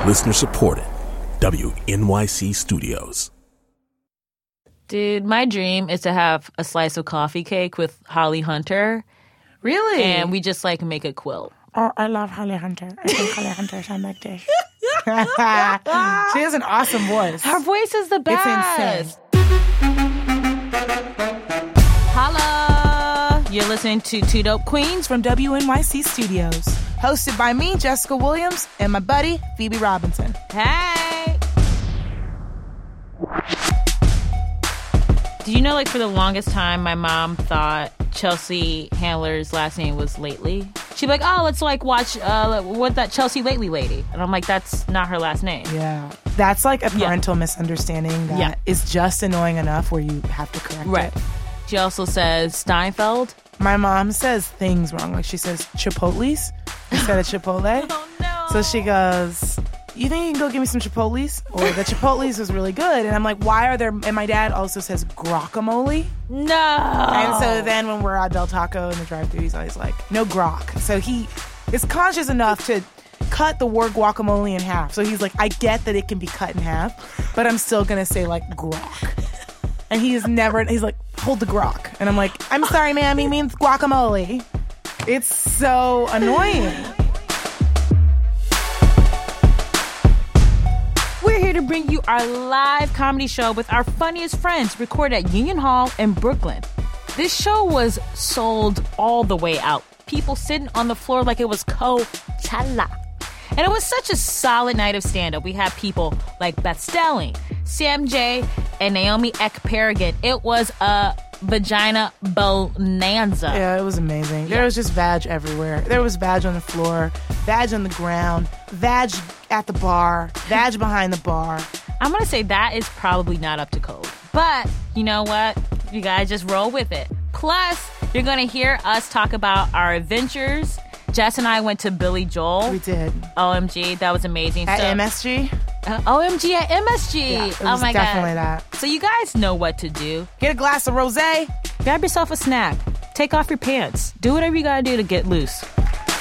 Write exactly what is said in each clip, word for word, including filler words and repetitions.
Listener supported. W N Y C Studios. Dude, my dream is to have a slice of coffee cake with Holly Hunter. Really? And we just like make a quilt. Oh, I love Holly Hunter. I think Holly Hunter sounds like this. She has an awesome voice. Her voice is the best. It's insane. Holla! You're listening to Two Dope Queens From W N Y C Studios. Hosted by me, Jessica Williams, and my buddy, Phoebe Robinson. Hey! Did you know, like, for the longest time, my mom thought Chelsea Handler's last name was Lately? She'd be like, oh, let's, like, watch uh, what that Chelsea Lately lady. And I'm like, that's not her last name. Yeah. That's, like, a parental yeah. misunderstanding that yeah. is just annoying enough where you have to correct right. it. She also says Steinfeld. My mom says things wrong. Like, she says Chipotle's instead of Chipotle. Oh, no. So she goes, you think you can go get me some Chipotle's? Or the Chipotle's was really good. And I'm like, why are there... And my dad also says guacamole. No. And so then when we're at Del Taco in the drive-thru, he's always like, no guac. So he is conscious enough to cut the word guacamole in half. So he's like, I get that it can be cut in half, but I'm still going to say, like, guac. And he is never... He's like, hold the guac. And I'm like, I'm sorry, ma'am, he means guacamole. It's so annoying. We're here to bring you our live comedy show with our funniest friends, recorded at Union Hall in Brooklyn. This show was sold all the way out. People sitting on the floor like it was Coachella. And it was such a solid night of stand-up. We had people like Beth Stelling, Sam J, and Naomi Ekperigin. It was a vagina bonanza. Yeah, it was amazing. There was just vag everywhere. There was vag on the floor, vag on the ground, vag at the bar, vag behind the bar. I'm going to say that is probably not up to code. But you know what? You guys just roll with it. Plus, you're going to hear us talk about our adventures. Jess and I went to Billy Joel. We did. O M G, that was amazing. At so, M S G? Uh, O M G at M S G. Yeah, it was oh my definitely God. that. So you guys know what to do. Get a glass of rosé. Grab yourself a snack. Take off your pants. Do whatever you gotta do to get loose. Uh,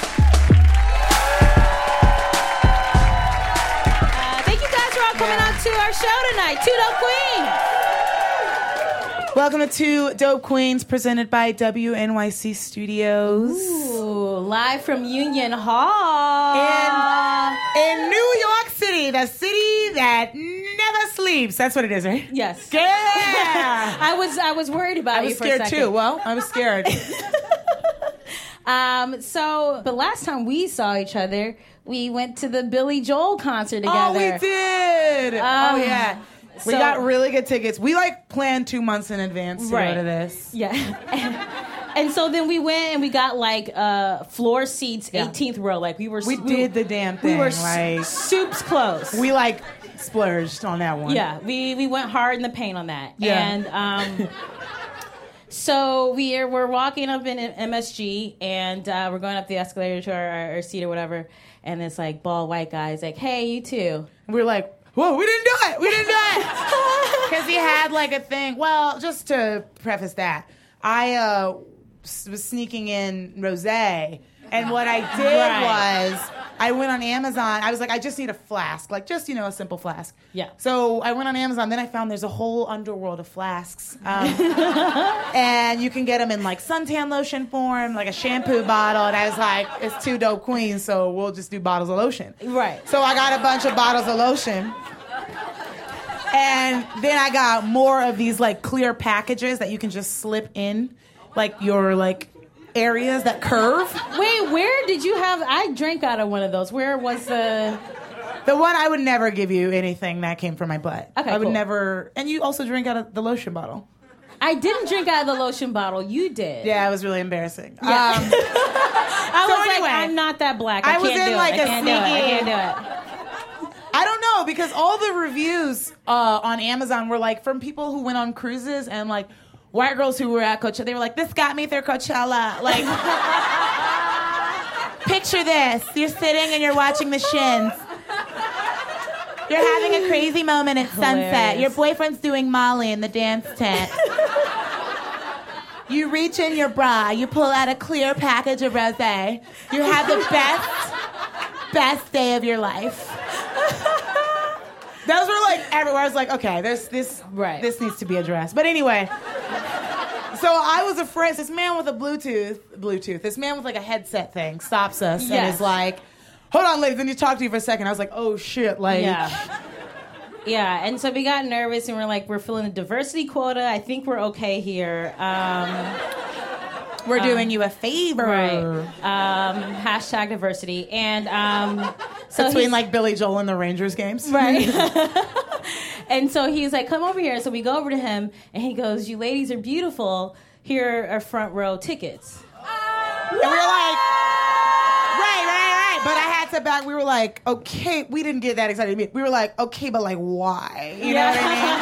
thank you guys for all coming Yeah. out to our show tonight. Two Dope Queens. Welcome to Two Dope Queens, presented by W N Y C Studios. Ooh, live from Union Hall. In, in New York City, the city that never sleeps. That's what it is, right? Yes. Yeah. I was I was worried about I you was for scared a second. too. Well, I was scared. Um, so, but last time we saw each other, we went to the Billy Joel concert together. Oh, we did. Um, oh, yeah. We so- got really good tickets. We, like, planned two months in advance to Right. go to this. Yeah. and, and so then we went and we got like uh, floor seats, Yeah. eighteenth row. Like we were. We did the damn thing. We were like, soups close. we, like, splurged on that one. Yeah, we we went hard in the paint on that. Yeah. And um, so we are, we're walking up in M S G and uh, we're going up the escalator to our, our seat or whatever. And this like bald white guy is like, "Hey, you too." And we were like, whoa, we didn't do it. We didn't do it. Because he had, like, a thing. Well, just to preface that, I uh, was sneaking in rosé. And what I did Right. was I went on Amazon. I was like, I just need a flask. Like, just, you know, a simple flask. Yeah. So I went on Amazon. Then I found there's a whole underworld of flasks. Um, and you can get them in, like, suntan lotion form, like a shampoo bottle. And I was like, it's Two Dope Queens, so we'll just do bottles of lotion. Right. So I got a bunch of bottles of lotion. And then I got more of these, like, clear packages that you can just slip in, like, your, like, areas that curve. Wait, where did you have? I drank out of one of those. Where was the? The one I would never give you anything that came from my butt. Okay, I would cool. never. And you also drink out of the lotion bottle. I didn't drink out of the lotion bottle. You did. Yeah, it was really embarrassing. Yeah. Um, I was so anyway, like, I'm not that black. I, I was can't in, do like, it. I a can't do it. I sneaky- can't do it. I don't know, because all the reviews uh, on Amazon were, like, from people who went on cruises and, like, white girls who were at Coachella. They were like, this got me through Coachella. Like, picture this. You're sitting and you're watching the Shins. You're having a crazy moment at sunset. Hilarious. Your boyfriend's doing Molly in the dance tent. You reach in your bra. You pull out a clear package of rosé. You have the best, best day of your life. Those were like everywhere. I was like, okay, there's this, Right. this needs to be addressed. But anyway, so I was afraid. This man with a Bluetooth, Bluetooth, this man with like a headset thing stops us and Yes. is like, hold on, ladies, I need to talk to you for a second. I was like, oh shit, like. Yeah. Yeah, and so we got nervous and we're like, we're filling the diversity quota. I think we're okay here. Um, We're doing you a favor. right. Um, hashtag diversity. And um, so Between he's- like Billy Joel and the Rangers games. Right. And so he's like, come over here. So we go over to him and he goes, you ladies are beautiful. Here are front row tickets. And we were like, right, right, right. But I had to back. We were like, okay, we didn't get that excited. We were like, okay, but like, why? You know what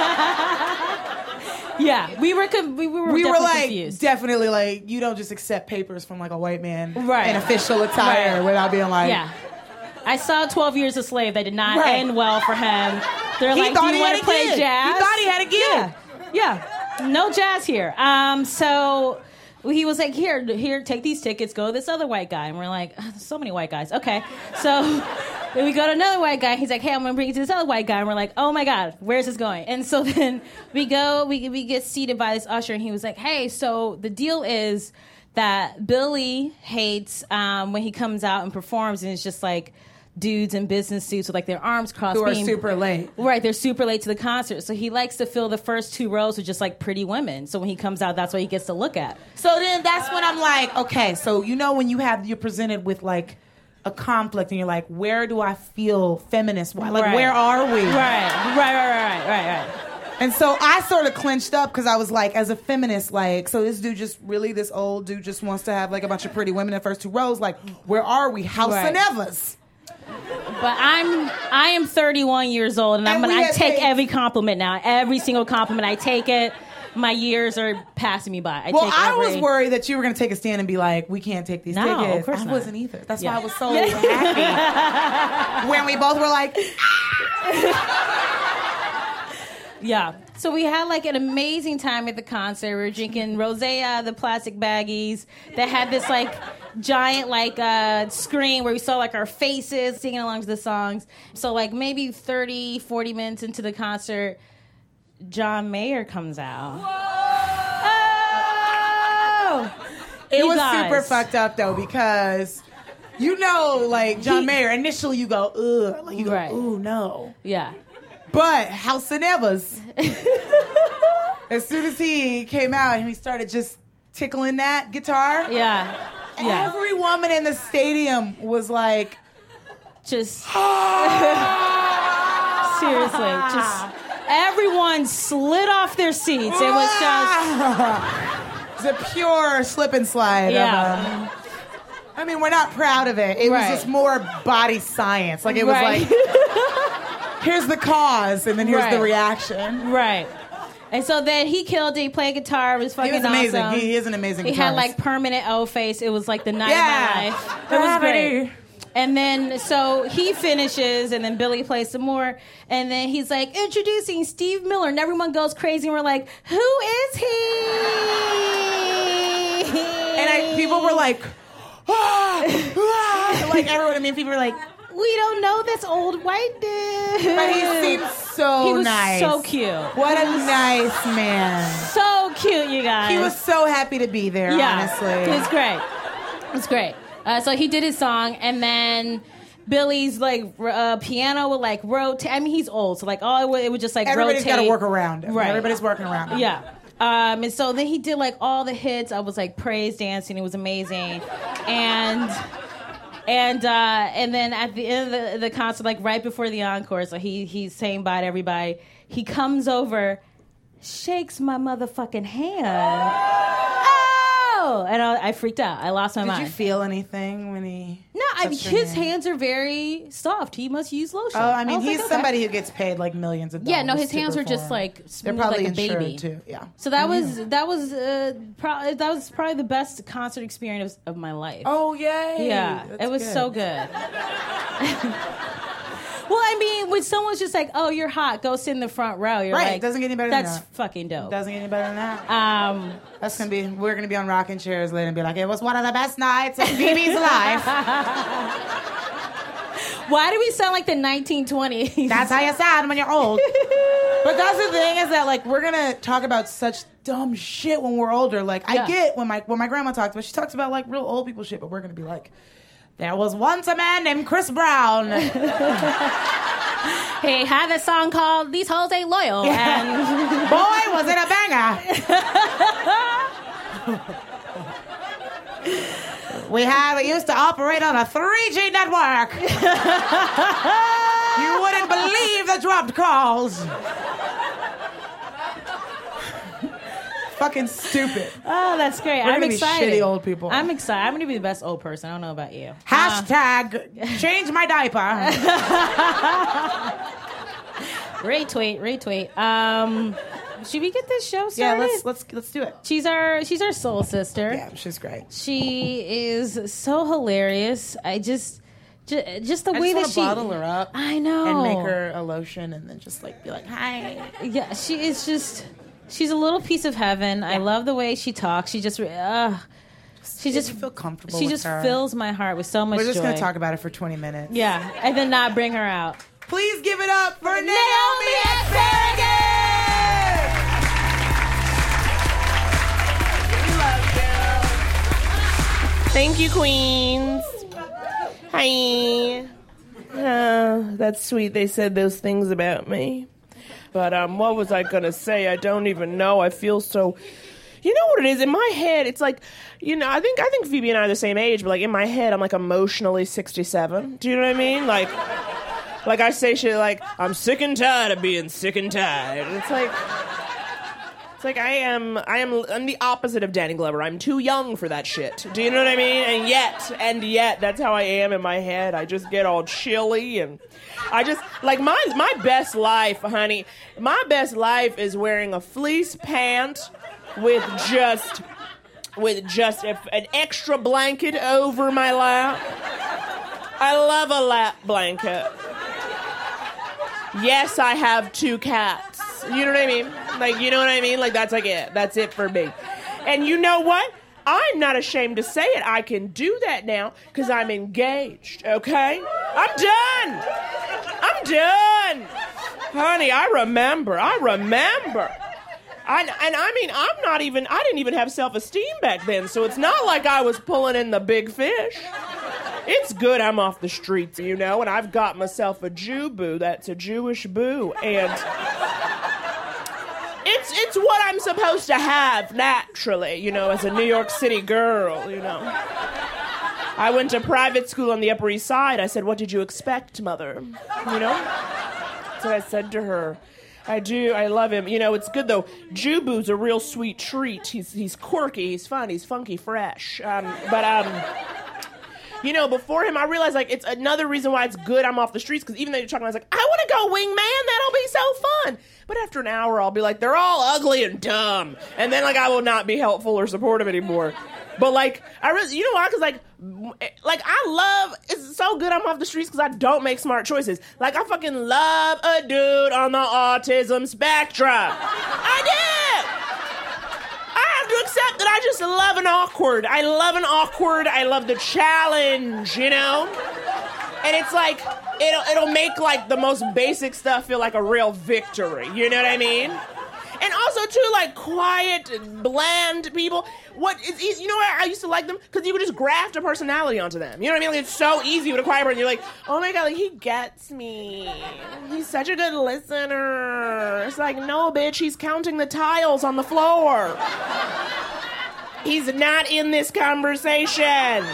I mean? Yeah, we were com- we were We were definitely like, confused. definitely like, you don't just accept papers from like a white man Right. in official attire Right. without being like, Yeah. I saw twelve Years a Slave. That did not Right. end well for him. They're He like, thought do he you had want a to play gig. jazz? He thought he had a gig. Yeah. Yeah. No jazz here. Um, so he was like, here, here, take these tickets, go to this other white guy. And we're like, oh, so many white guys. Okay. So then we go to another white guy. He's like, hey, I'm going to bring you to this other white guy. And we're like, oh my God, where's this going? And so then we go, we, we get seated by this usher and he was like, hey, so the deal is that Billy hates um, when he comes out and performs and it's just like, dudes in business suits with like their arms crossed. who are being- super late. Right, they're super late to the concert. So he likes to fill the first two rows with just like pretty women. So when he comes out, that's what he gets to look at. So then that's when I'm like, okay, so you know when you have, you're presented with like a conflict and you're like, where do I feel feminist? Why? Like, Right. where are we? Right, right, right, right, right, right. And so I sort of clenched up because I was like, as a feminist, like, so this dude just really, this old dude just wants to have like a bunch of pretty women in the first two rows. Like, where are we? House Right. and Evers. But I'm I am thirty-one years old, and, I'm And gonna we I had take paid- every compliment now. Every single compliment, I take it. My years are passing me by. I Well, take I every... was worried that you were going to take a stand and be like, we can't take these No, of tickets. course I not. wasn't either. That's Yeah. why I was so happy when we both were like, Yeah. So we had like an amazing time at the concert. We were drinking rosé out of the plastic baggies that had this like giant like uh, screen where we saw like our faces singing along to the songs. So like maybe thirty, forty minutes into the concert, John Mayer comes out. Oh! it You was guys. super fucked up though because, you know, like John He- Mayer, initially you go, ugh, like you go, Right. ooh, no. Yeah. But House and Evers, as soon as he came out and he started just tickling that guitar, Yeah. Yeah. every woman in the stadium was like, Just seriously, just everyone slid off their seats. It was just it's a pure slip and slide. Yeah. Of, um, I mean, we're not proud of it. It Right. was just more body science. Like, it was Right. like, here's the cause, and then here's the Right. reaction. right. And so then he killed it. He played guitar. It was fucking He was amazing. awesome. He is an amazing He guitarist. had like permanent O face. It was like the night Yeah. of my life. It was Gravity. great. And then so he finishes, and then Billy plays some more, and then he's like, introducing Steve Miller, and everyone goes crazy, and we're like, who is he? And I, people were like, ah, ah, like everyone. I mean, people were like, we don't know this old white dude. but he seemed so He was nice. so cute. What a nice man. So cute, you guys. He was so happy to be there, yeah, honestly. it was great. It was great. Uh, so he did his song, and then Billy's like r- uh, piano would like rotate. I mean, he's old, so like oh, it would, it would just like Everybody's rotate. got to work around him. Right. Everybody's working around him. Yeah. Um, and so then he did like all the hits. I was like praise dancing. It was amazing, and. And uh, and then at the end of the, the concert, like right before the encore, so he he's saying bye to everybody. He comes over, shakes my motherfucking hand. Oh! And I, I freaked out. I lost my Did mind. you feel anything when he? No, I mean, touched your his hand? hands are very soft. He must use lotion. Oh, I mean, was he's like, okay. somebody who gets paid like millions of dollars. Yeah, no, his to hands were just perform. like They're smooth probably like a insured baby. too. Yeah. So that was that was uh, pro- that was probably the best concert experience of my life. Oh yay! yeah, That's it was good. so good. Well, I mean, when someone's just like, "Oh, you're hot, go sit in the front row," you're Right, like, doesn't get any better than That's that. fucking dope. Doesn't get any better than that. Um, That's gonna be. We're gonna be on rocking chairs later and be like, it was one of the best nights of B B's life. Why do we sound like the nineteen twenties? That's how you sound when you're old. But that's the thing is that, like, we're going to talk about such dumb shit when we're older. Like, I Yeah. get when my when my grandma talks about, she talks about, like, real old people shit, but we're going to be like, there was once a man named Chris Brown. He had a song called These Hoes Ain't Loyal. Yeah. And Boy, was it a banger. We have it used to operate on a three G network. You wouldn't believe the dropped calls. Fucking stupid. oh, that's great. We're I'm gonna be excited. shitty old people. I'm excited. I'm going to be the best old person. I don't know about you. Hashtag change my diaper. Retweet, retweet. Um, should we get this show Yeah, started? let's let's let's do it. She's our she's our soul sister. Yeah, she's great. She is so hilarious. I just ju- just the I way just that want she to bottle her up. I know. And make her a lotion and then just like be like, hi. Yeah, she is just she's a little piece of heaven. I love the way she talks. She just uh she Just just feel comfortable She with just her. fills my heart with so much We're just joy. gonna talk about it for twenty minutes. Yeah, and then not bring her out. Please give it up for Naomi, Naomi Asparagus! We love you. Thank you, queens. Hi. Uh, that's sweet. They said those things about me. But um, what was I gonna say? I don't even know. I feel so. You know what it is? In my head, it's like, you know, I think I think Phoebe and I are the same age, but like in my head, I'm like emotionally sixty-seven. Do you know what I mean? Like, like I say shit like, I'm sick and tired of being sick and tired. It's like. It's like I am, I am, I'm the opposite of Danny Glover. I'm too young for that shit. Do you know what I mean? And yet, and yet, that's how I am in my head. I just get all chilly and I just, like my, my best life, honey, my best life is wearing a fleece pant with just, with just a, an extra blanket over my lap. I love a lap blanket. Yes, I have two cats. You know what I mean? Like, you know what I mean? Like, that's like it. That's it for me. And you know what? I'm not ashamed to say it. I can do that now because I'm engaged, okay? I'm done. I'm done. Honey, I remember. I remember. I, and I mean, I'm not even, I didn't even have self-esteem back then, so it's not like I was pulling in the big fish. It's good I'm off the streets, you know, and I've got myself a Jew boo that's a Jewish boo, and it's it's what I'm supposed to have naturally, you know, as a New York City girl, you know. I went to private school on the Upper East Side. I said, what did you expect, mother? You know? That's what I said to her. I do. I love him. You know, it's good, though. Jew boo's a real sweet treat. He's he's quirky. He's fun. He's funky fresh. Um, but, um... You know, before him, I realized, like, it's another reason why it's good I'm off the streets, because even though you're talking, I was like, I want to go wingman, that'll be so fun. But after an hour, I'll be like, they're all ugly and dumb. And then, like, I will not be helpful or supportive anymore. But, like, I really, you know why? Because, like, like, I love, it's so good I'm off the streets because I don't make smart choices. Like, I fucking love a dude on the autism spectrum. I do! To accept that I just love an awkward. I love an awkward. I love the challenge, you know? And it's like, it'll it'll make like the most basic stuff feel like a real victory. You know what I mean? And also, too, like, quiet, bland people. What is easy, you know what? I used to like them because you could just graft a personality onto them. You know what I mean? Like, it's so easy with a quiet person. You're like, oh my God, like, he gets me. He's such a good listener. It's like, no, bitch, he's counting the tiles on the floor. He's not in this conversation.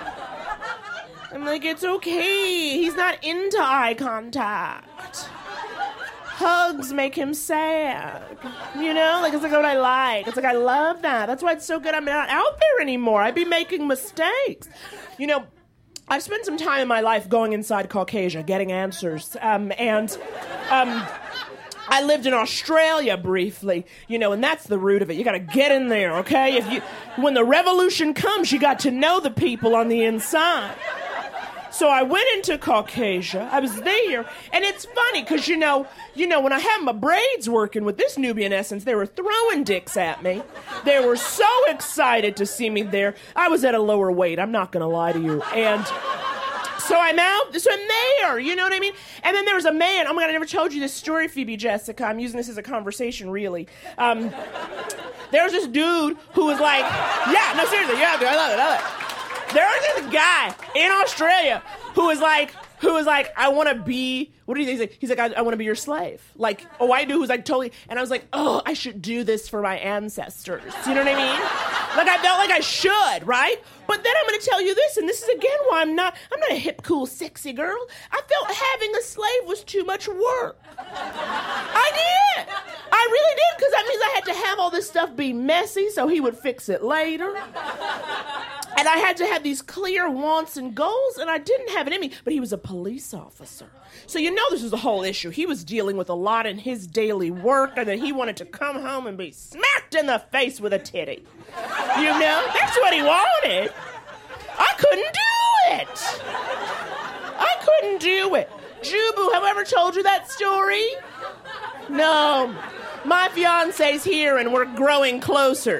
I'm like, it's okay. He's not into eye contact. Hugs make him sad. You know? Like, it's like what I like. It's like, I love that. That's why it's so good I'm not out there anymore. I'd be making mistakes. You know, I've spent some time in my life going inside Caucasia, getting answers. Um, and um, I lived in Australia briefly, you know, and that's the root of it. You got to get in there, okay? If you, when the revolution comes, you got to know the people on the inside. So I went into Caucasia. I was there, and it's funny because you know, you know, when I had my braids working with this Nubian Essence, they were throwing dicks at me. They were so excited to see me there. I was at a lower weight. I'm not gonna lie to you, and So I'm out, so I'm there, you know what I mean? And then there was a man, oh my God, I never told you this story, Phoebe Jessica. I'm using this as a conversation, really. Um, there was this dude who was like, yeah, no, seriously, yeah, dude, I love it, I love it. There was this guy in Australia who was like, who was like, I want to be, what do you think? He's like, He's like I, I want to be your slave. Like, a white dude who's like totally, and I was like, oh, I should do this for my ancestors. You know what I mean? Like, I felt like I should, right? But then I'm going to tell you this, and this is again why I'm not, I'm not a hip, cool, sexy girl. I felt having a slave was too much work. I did. I really did, because that means I had to have all this stuff be messy so he would fix it later. And I had to have these clear wants and goals, and I didn't have it in me. But he was a police officer. So you know this was the whole issue. He was dealing with a lot in his daily work, and then he wanted to come home and be smacked in the face with a titty. You know? That's what he wanted. I couldn't do it. I couldn't do it. Jubu, have I ever told you that story? No. My fiance's here, and we're growing closer.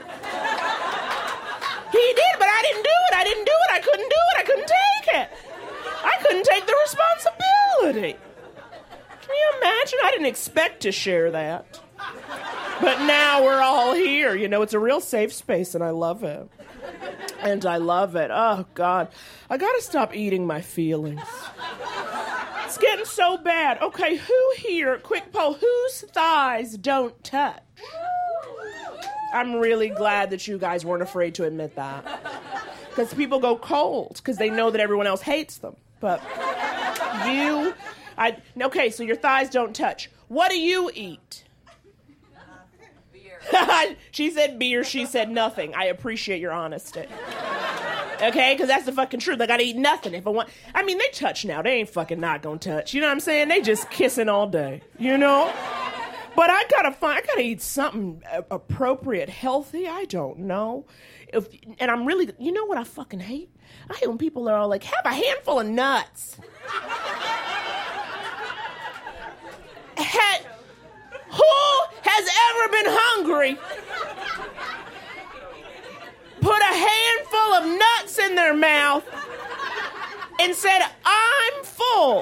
He did, but I didn't do it. I didn't do it. I couldn't do it. I couldn't take it. I couldn't take the responsibility. Can you imagine? I didn't expect to share that. But now we're all here. You know, it's a real safe space, and I love it. And I love it. Oh, God. I gotta stop eating my feelings. It's getting so bad. Okay, who here, quick poll, whose thighs don't touch? I'm really glad that you guys weren't afraid to admit that. Because people go cold because they know that everyone else hates them. But you, I, okay, so your thighs don't touch. What do you eat? Beer. She said beer, she said nothing. I appreciate your honesty. Okay, because that's the fucking truth. I gotta eat nothing if I want. I mean, they touch now. They ain't fucking not gonna touch. You know what I'm saying? They just kissing all day. You know? But I gotta find, I gotta eat something appropriate, healthy. I don't know. If, and I'm really, you know what I fucking hate? I hate when people are all like, have a handful of nuts. Had, who has ever been hungry, put a handful of nuts in their mouth, and said, I'm full?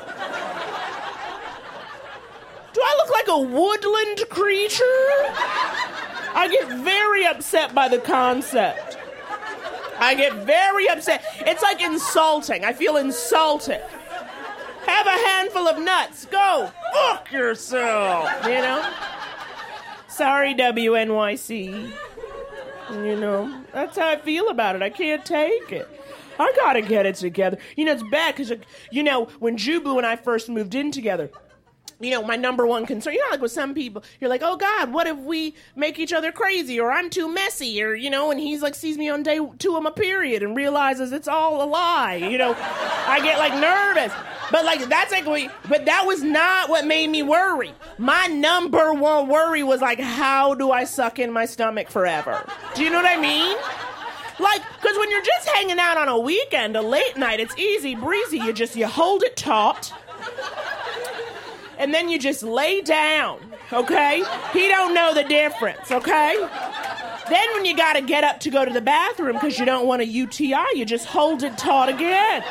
Do I look like a woodland creature? I get very upset by the concept. I get very upset. It's like insulting. I feel insulted. Have a handful of nuts. Go fuck yourself, you know? Sorry, W N Y C. You know, that's how I feel about it. I can't take it. I gotta get it together. You know, it's bad because, you know, when Jubu and I first moved in together, you know, my number one concern, you know, like with some people, you're like, oh, God, what if we make each other crazy, or I'm too messy, or, you know, and he's like, sees me on day two of my period and realizes it's all a lie, you know, I get like nervous. But like, that's like, we, but that was not what made me worry. My number one worry was like, how do I suck in my stomach forever? Do you know what I mean? Like, because when you're just hanging out on a weekend, a late night, it's easy breezy. You just, you hold it taut. And then you just lay down, okay? He don't know the difference, okay? Then when you gotta get up to go to the bathroom because you don't want a U T I, you just hold it taut again.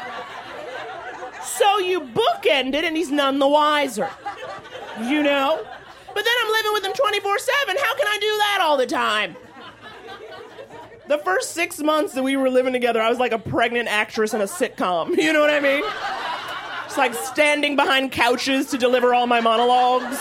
So you bookend it and he's none the wiser, you know? But then I'm living with him twenty-four seven. How can I do that all the time? The first six months that we were living together, I was like a pregnant actress in a sitcom. You know what I mean? It's like standing behind couches to deliver all my monologues.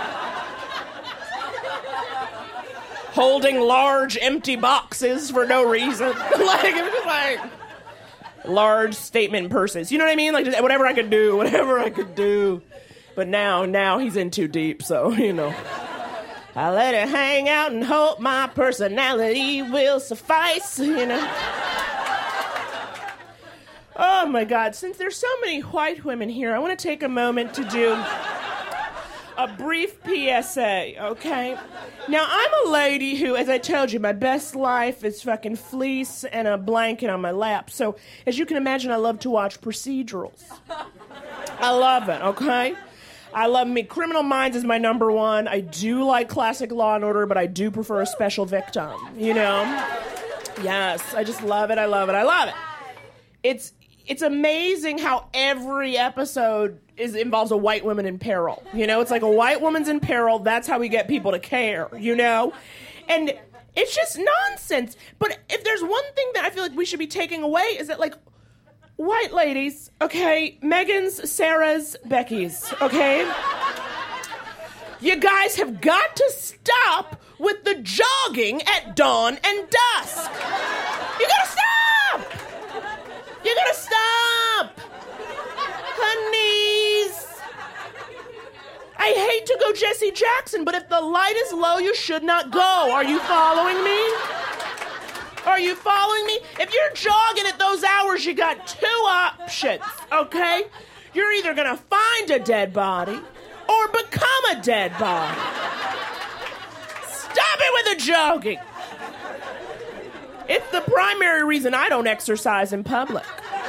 Holding large empty boxes for no reason. Like, it was just like large statement purses. You know what I mean? Like, just whatever I could do, whatever I could do. But now, now he's in too deep, so, you know. I let it hang out and hope my personality will suffice, you know. Oh, my God. Since there's so many white women here, I want to take a moment to do a brief P S A, okay? Now, I'm a lady who, as I told you, my best life is fucking fleece and a blanket on my lap. So, as you can imagine, I love to watch procedurals. I love it, okay? I love me. Criminal Minds is my number one. I do like classic Law and Order, but I do prefer a Special Victim, you know? Yes, I just love it. I love it. I love it. It's... it's amazing how every episode is involves a white woman in peril. You know, it's like a white woman's in peril. That's how we get people to care, you know? And it's just nonsense. But if there's one thing that I feel like we should be taking away is that, like, white ladies, okay, Megans, Sarahs, Beckys, okay? You guys have got to stop with the jogging at dawn and dusk. You gotta stop! You gotta stop! Honeys! I hate to go Jesse Jackson, but if the light is low, you should not go. Are you following me? Are you following me? If you're jogging at those hours, you got two options, okay? You're either gonna find a dead body or become a dead body. Stop it with the jogging. It's the primary reason I don't exercise in public.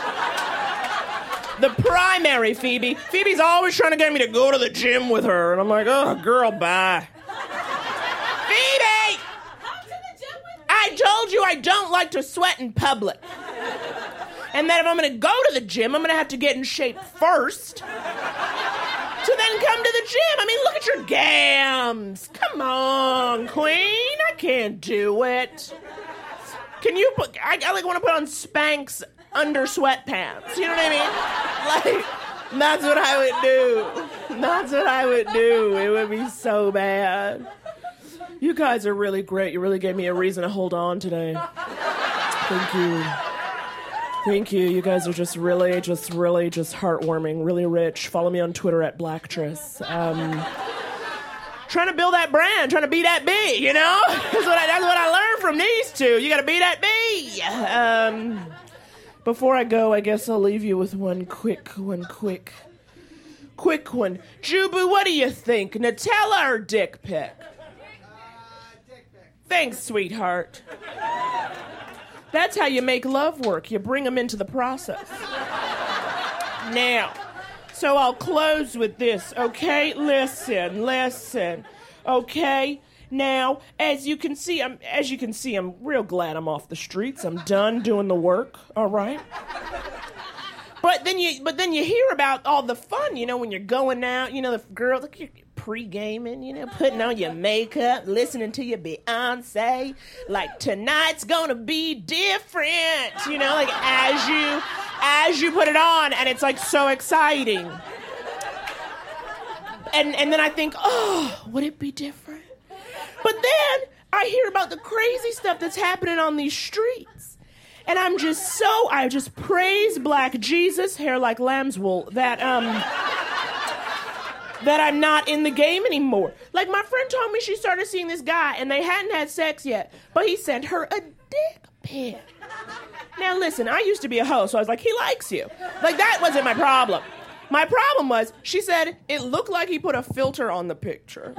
The primary, Phoebe. Phoebe's always trying to get me to go to the gym with her, and I'm like, oh, girl, bye. Phoebe! I told you I don't like to sweat in public. And that if I'm going to go to the gym, I'm going to have to get in shape first to then come to the gym. I mean, look at your gams. Come on, queen. I can't do it. Can you put, I, I like want to put on Spanx under sweatpants. You know what I mean? Like, that's what I would do. That's what I would do. It would be so bad. You guys are really great. You really gave me a reason to hold on today. Thank you. Thank you. You guys are just really, just really, just heartwarming, really rich. Follow me on Twitter at Blacktress. Um, trying to build that brand, trying to be that bee, you know? That's what I, that's what I learned from these two. You got to be that bee. Um, before I go, I guess I'll leave you with one quick, one quick, quick one. Jubu, what do you think? Nutella or dick pic? Thanks, sweetheart. That's how you make love work. You bring them into the process. Now, so I'll close with this, okay? Listen, listen, okay? Now, as you can see, I'm as you can see, I'm real glad I'm off the streets. I'm done doing the work, all right? But then you, but then you hear about all the fun, you know, when you're going out, you know, the girls, like you're pre-gaming, you know, putting on your makeup, listening to your Beyonce, like tonight's gonna be different, you know, like as you, as you put it on, and it's like so exciting. And and then I think, oh, would it be different? But then I hear about the crazy stuff that's happening on these streets. And I'm just so, I just praise Black Jesus, hair like lamb's wool, that, um, that I'm not in the game anymore. Like, my friend told me she started seeing this guy, and they hadn't had sex yet, but he sent her a dick pic. Now, listen, I used to be a hoe, so I was like, he likes you. Like, that wasn't my problem. My problem was, she said, it looked like he put a filter on the picture.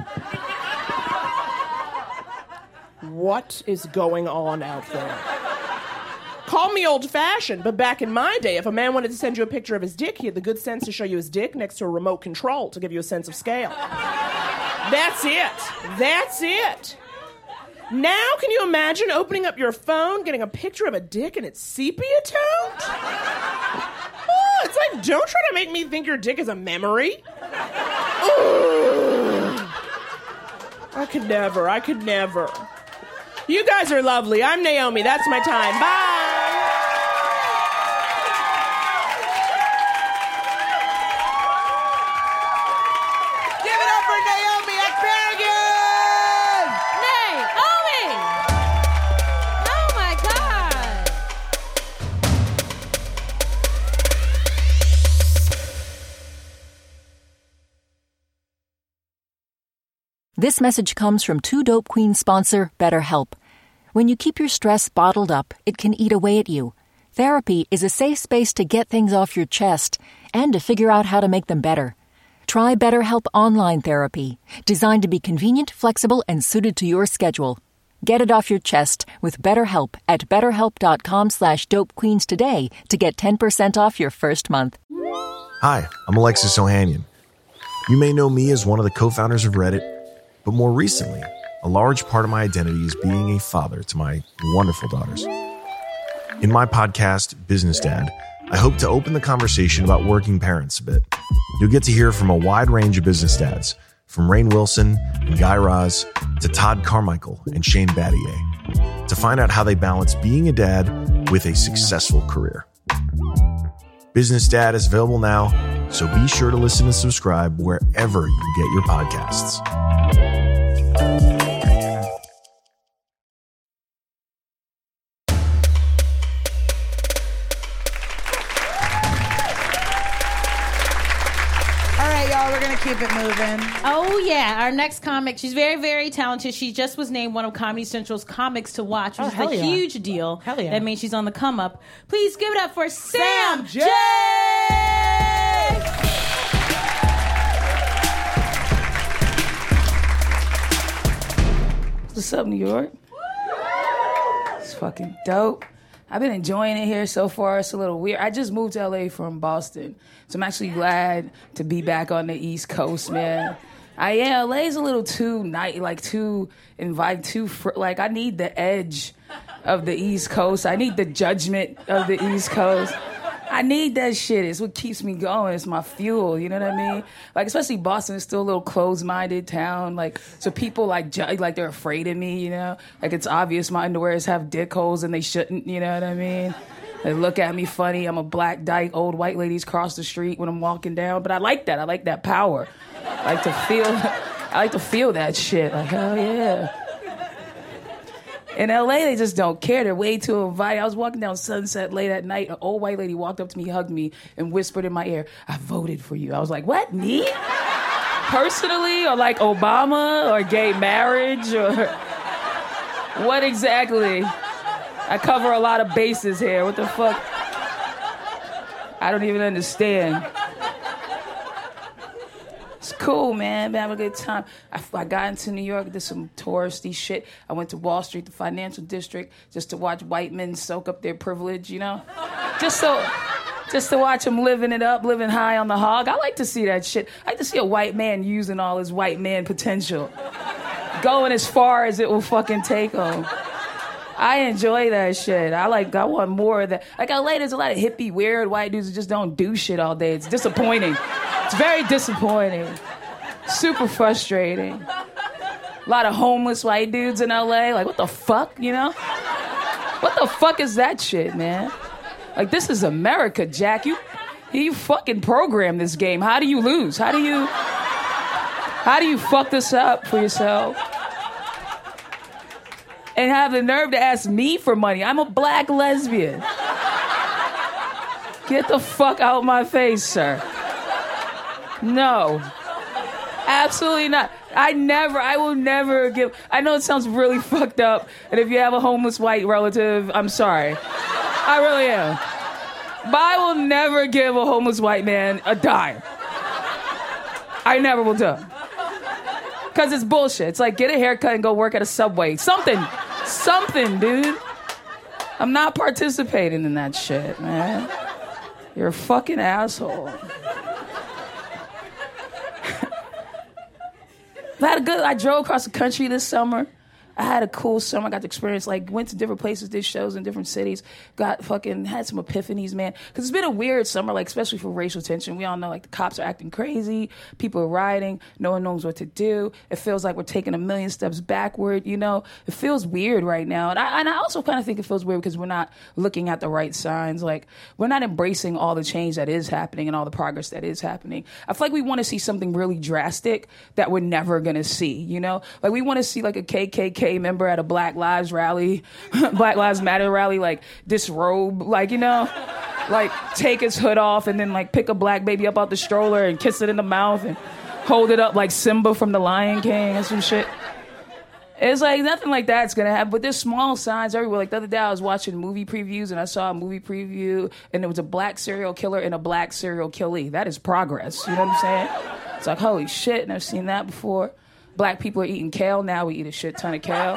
What is going on out there? Call me old-fashioned, but back in my day, if a man wanted to send you a picture of his dick, he had the good sense to show you his dick next to a remote control to give you a sense of scale. That's it. That's it. Now, can you imagine opening up your phone, getting a picture of a dick, and it's sepia-toned? Oh, it's like, don't try to make me think your dick is a memory. Ooh. I could never. I could never. You guys are lovely. I'm Naomi. That's my time. Bye. Give it up for Naomi Ekperigin! Naomi! Oh my God! This message comes from Two Dope Queens sponsor, BetterHelp. When you keep your stress bottled up, it can eat away at you. Therapy is a safe space to get things off your chest and to figure out how to make them better. Try BetterHelp Online Therapy, designed to be convenient, flexible, and suited to your schedule. Get it off your chest with BetterHelp at betterhelp.com slash dopequeens today to get ten percent off your first month. Hi, I'm Alexis Ohanian. You may know me as one of the co-founders of Reddit, but more recently, a large part of my identity is being a father to my wonderful daughters. In my podcast, Business Dad, I hope to open the conversation about working parents a bit. You'll get to hear from a wide range of business dads, from Rainn Wilson and Guy Raz to Todd Carmichael and Shane Battier, to find out how they balance being a dad with a successful career. Business Dad is available now, so be sure to listen and subscribe wherever you get your podcasts. Keep it moving. Oh, yeah. Our next comic, she's very, very talented. She just was named one of Comedy Central's comics to watch, which oh, is a yeah. huge deal. Hell yeah. That means she's on the come up. Please give it up for Sam, Sam J. What's up, New York? It's fucking dope. I've been enjoying it here so far. It's a little weird. I just moved to L A from Boston, so I'm actually glad to be back on the East Coast, man. I yeah, L A's a little too night, like too invite, too fr- like I need the edge of the East Coast. I need the judgment of the East Coast. I need that shit. It's what keeps me going. It's my fuel. You know what I mean? Like, especially Boston is still a little closed-minded town. Like, so people like ju- like they're afraid of me. You know, like it's obvious my underwears have dick holes and they shouldn't. You know what I mean? They look at me funny. I'm a black dyke. Old white ladies cross the street when I'm walking down. But I like that. I like that power. I like to feel. I like to feel that shit. Like, hell yeah. In L A, they just don't care. They're way too inviting. I was walking down Sunset late at night. An old white lady walked up to me, hugged me, and whispered in my ear, "I voted for you." I was like, what, me? Personally? Or like Obama? Or gay marriage? Or what exactly? I cover a lot of bases here. What the fuck? I don't even understand. It's cool, man. Been having a good time. I, I got into New York, did some touristy shit. I went to Wall Street, the financial district, just to watch white men soak up their privilege, you know? Just so, just to watch them living it up, living high on the hog. I like to see that shit. I like to see a white man using all his white man potential. Going as far as it will fucking take him. I enjoy that shit. I like, I want more of that. Like L A, there's a lot of hippie, weird white dudes who just don't do shit all day. It's disappointing. It's very disappointing. Super frustrating. A lot of homeless white dudes in L A. Like, what the fuck, you know? What the fuck is that shit, man? Like, this is America, Jack. You, you fucking program this game. How do you lose? How do you, how do you fuck this up for yourself? And have the nerve to ask me for money. I'm a black lesbian. Get the fuck out my face, sir. No. Absolutely not. I never, I will never give, I know it sounds really fucked up, and if you have a homeless white relative, I'm sorry. I really am. But I will never give a homeless white man a dime. I never will do. Because it's bullshit. It's like, get a haircut and go work at a Subway. Something. Something, dude. I'm not participating in that shit, man. You're a fucking asshole. I had a good, I drove across the country this summer. I had a cool summer. I got to experience, like, went to different places, did shows in different cities. Got fucking, had some epiphanies, man. Because it's been a weird summer, like, especially for racial tension. We all know, like, the cops are acting crazy. People are rioting. No one knows what to do. It feels like we're taking a million steps backward, you know? It feels weird right now. And I, and I also kind of think it feels weird because we're not looking at the right signs. Like, we're not embracing all the change that is happening and all the progress that is happening. I feel like we want to see something really drastic that we're never going to see, you know? Like, we want to see, like, a K K K member at a Black Lives rally, Black Lives Matter rally, like disrobe, like, you know, like take his hood off and then like pick a black baby up out the stroller and kiss it in the mouth and hold it up like Simba from The Lion King and some shit. It's like nothing like that's gonna happen, but there's small signs everywhere. Like the other day I was watching movie previews and I saw a movie preview and it was a black serial killer and a black serial killee. That is progress, you know what I'm saying? It's like, holy shit, never seen that before. Black people are eating kale now. We eat a shit ton of kale.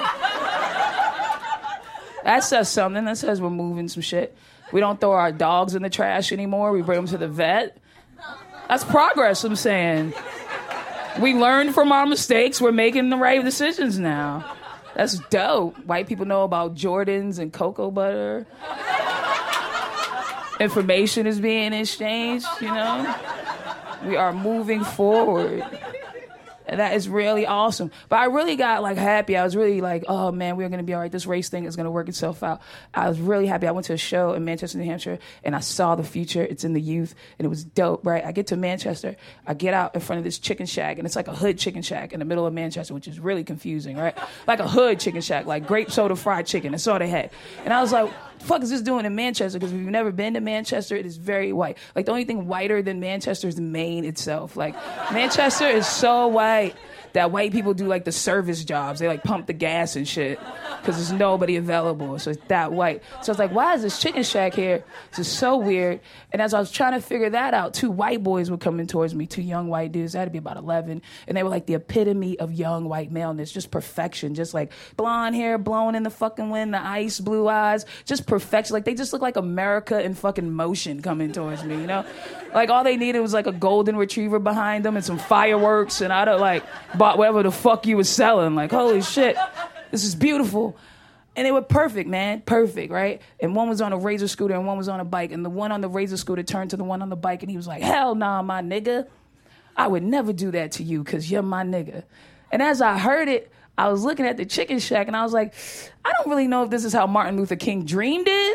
That says something. That says we're moving some shit. We don't throw our dogs in the trash anymore. We bring them to the vet. That's progress, I'm saying. We learned from our mistakes. We're making the right decisions now. That's dope. White people know about Jordans and cocoa butter. Information is being exchanged, you know? We are moving forward. And that is really awesome. But I really got like happy. I was really like, oh man, we're gonna be all right. This race thing is gonna work itself out. I was really happy. I went to a show in Manchester, New Hampshire, and I saw the future. It's in the youth, and it was dope, right? I get to Manchester, I get out in front of this chicken shack, and it's like a hood chicken shack in the middle of Manchester, which is really confusing, right? Like a hood chicken shack, like grape soda fried chicken. That's all they had. And I was like, the fuck is this doing in Manchester? Because if you've never been to Manchester, it is very white. Like the only thing whiter than Manchester is Maine itself. Like Manchester is so white that white people do like the service jobs. They like pump the gas and shit because there's nobody available. So it's that white. So I was like, why is this chicken shack here? This is so weird. And as I was trying to figure that out, two white boys were coming towards me, two young white dudes. They had to be about eleven. And they were like the epitome of young white maleness, just perfection. Just like blonde hair blowing in the fucking wind, the ice blue eyes, just perfection. Like they just look like America in fucking motion coming towards me, you know? Like all they needed was like a golden retriever behind them and some fireworks, and I'd have like bought whatever the fuck you was selling. Like, holy shit, this is beautiful. And they were perfect, man, perfect, right? And one was on a Razor scooter and one was on a bike, and the one on the Razor scooter turned to the one on the bike and he was like, hell nah, my nigga. I would never do that to you because you're my nigga. And as I heard it, I was looking at the chicken shack and I was like, I don't really know if this is how Martin Luther King dreamed it.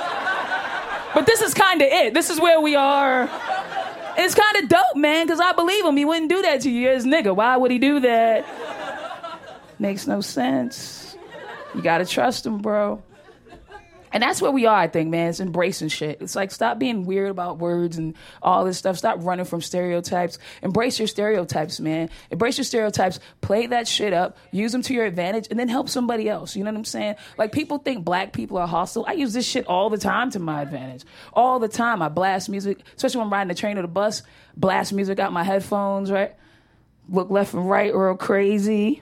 But this is kind of it. This is where we are. It's kind of dope, man, because I believe him. He wouldn't do that to you. You're his nigga. Why would he do that? Makes no sense. You got to trust him, bro. And that's where we are, I think, man. It's embracing shit. It's like, stop being weird about words and all this stuff. Stop running from stereotypes. Embrace your stereotypes, man. Embrace your stereotypes. Play that shit up. Use them to your advantage, and then help somebody else. You know what I'm saying? Like, people think black people are hostile. I use this shit all the time to my advantage. All the time. I blast music, especially when I'm riding the train or the bus. Blast music out my headphones, right? Look left and right real crazy.